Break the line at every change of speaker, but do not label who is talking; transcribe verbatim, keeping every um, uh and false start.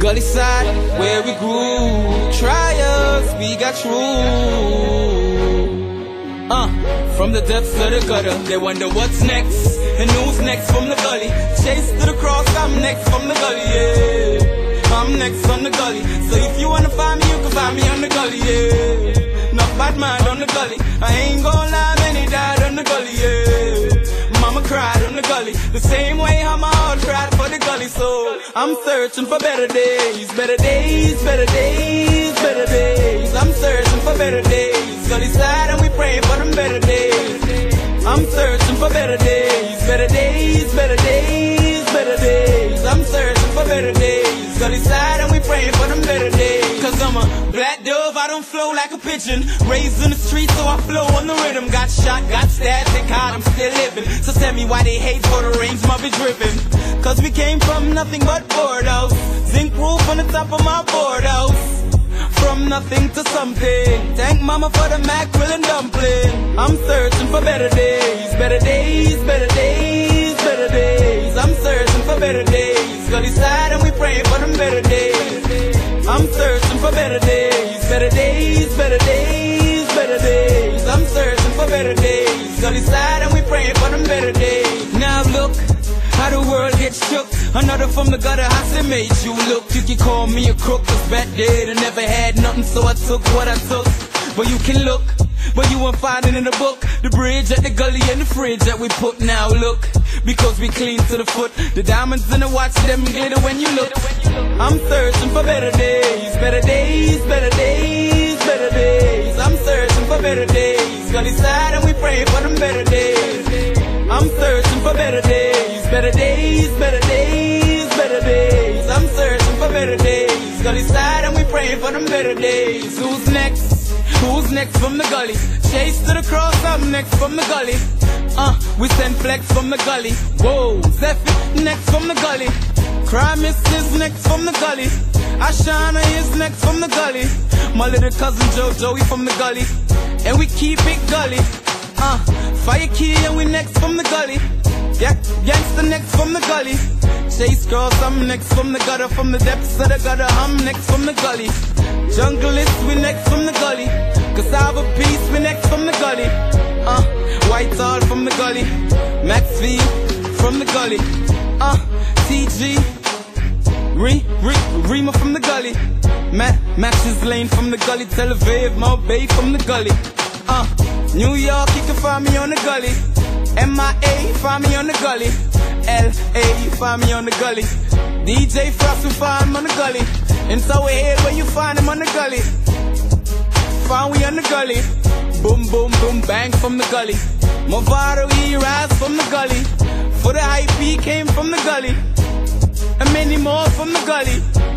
Gully side, where we grew. Trials, we got through. Uh, from the depths of the gutter, they wonder what's next, and who's next from the gully. Chase to the cross, I'm next from the gully, yeah. I'm next on the gully. So if you wanna find me, you can find me on the gully, yeah. Not bad mind on the gully. I ain't gon' lie, many died on the gully, yeah. Mama cried on the gully, the same way how my heart cried for the gully. So I'm searching for better days, better days, better days, better days. I'm searching for better days. Gully side and we praying for them better days. I'm searching for better days, better days, better days, better days. I'm searching for better days. Gully side and we praying for them better days. Cause I'm a black dove, I don't flow like a pigeon. Raised in the streets, so I flow on the rhythm. Got shot, got stabbed, thank God I'm still living. So tell me why they hate for the range must be driven. Cause we came from nothing but board house. Zinc roof on the top of my board house. From nothing to something. Thank mama for the mackerel and dumpling. I'm searching for better days, better days, better days, better days. I'm searching for better days. Gully side and we praying for them better days. I'm searching for better days, better days, better days, better days. I'm searching for better days. Gully side and we praying for them better days. Now look how the world gets shook. Another from the gutter house that made you look. You can call me a crook, cause back then I never had nothing, so I took what I took. But you can look, but you won't find it in the book. The bridge at the gully and the fridge that we put. Now look, because we clean to the foot. The diamonds in the watch, them glitter when you look. I'm searching for better days, better days, better days, better days. I'm searching for better days. Gully side and we praying for them better days. I'm searching for better days, better days, better days, better days. I'm searching for better days. Gully side and we praying for them better days. Who's next? Who's next from the gully? Chase to the cross, I'm next from the gully. Uh, we send flex from the gully. Whoa, Zephyr next from the gully. Crimus is next from the gully. Ashana is next from the gully. My little cousin Jojo, we from the gully. And we keep it gully. Uh, Fire Key and we next from the gully. Yeah, gangster next from the gully. Chase girls, I'm next from the gutter. From the depths of the gutter, I'm next from the gully. Junglist, we next from the gully. Cassava Peace, we next from the gully. Uh, Whitehall from the gully. Maxfield from the gully. Uh, T G, Re, Re, Rima from the gully. Matt, Max's Lane from the gully. Tel Aviv, Mobay from the gully. Uh, New York, you can find me on the gully. M I A, find me on the gully. L A, find me on the gully. D J Frost, you find him on the gully. And so here where you find him on the gully. Find we on the gully. Boom, boom, boom, bang from the gully. Movado, he rise from the gully. For the hype, he came from the gully. And many more from the gully.